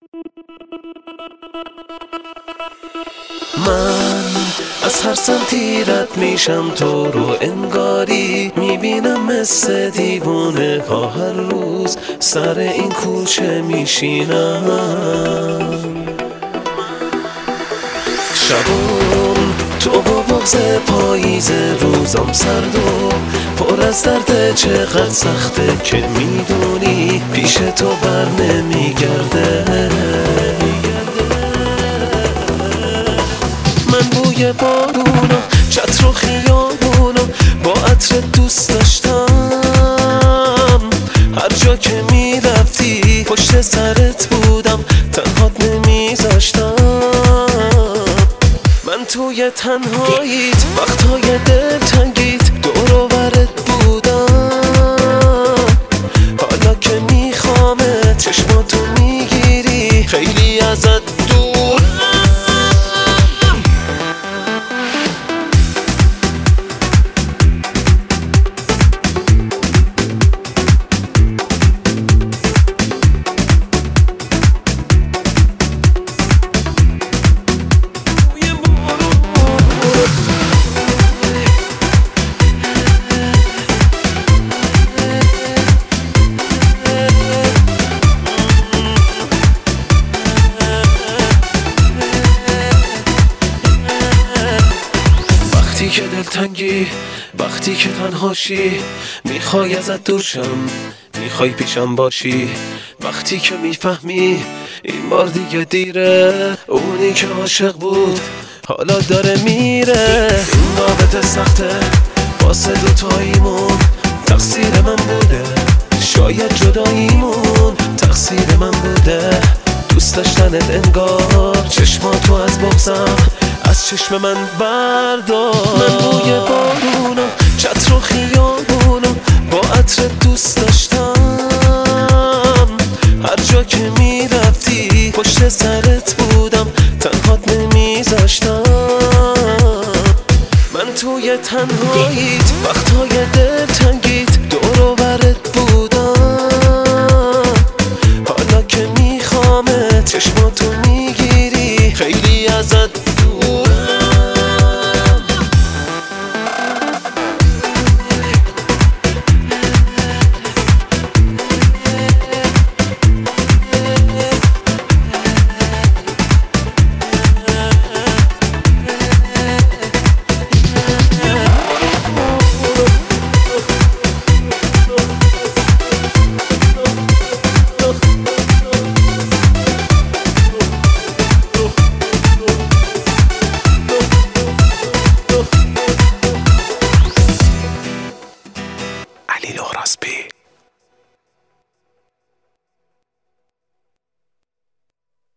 من از هر سمتی رد میشم تو رو انگاری میبینم مثل دیوونه ها هر روز سر این کوچه میشینم. شبون تو با بغض پاییز روزم سرد و پر از درد چقدر سخته که میدونی پیش تو بر نمیگرده. من بوی بارونو چتر و خیابونو با عطر دوست داشتم. هر جا که میرفتی پشت سرت بودم تنهات نمیذاشتم. من توی تنهاییت وقتهای دلتنگیت دور و برت بودم. حالا که میخوامت چشماتو میگیری خیلی ازت دور. وقتی که دلتنگی، وقتی که تنهاشی، میخوای ازت دور شم، میخوای پیشم باشی. وقتی که میفهمی این بار دیگه دیره، اونی که عاشق بود حالا داره میره. این رابطه سخته واسه دوتاییمون، تقصیر من بوده شاید جداییمون، تقصیر من بوده دوست داشتنت انگار چشماتو از بغضم از چشم من بردار. من بوی بارونو چتر و خیابونو با عطر دوست داشتم. هر جا که میرفتی پشت سرت بودم تنهات نمیذاشتم. من توی تنهایی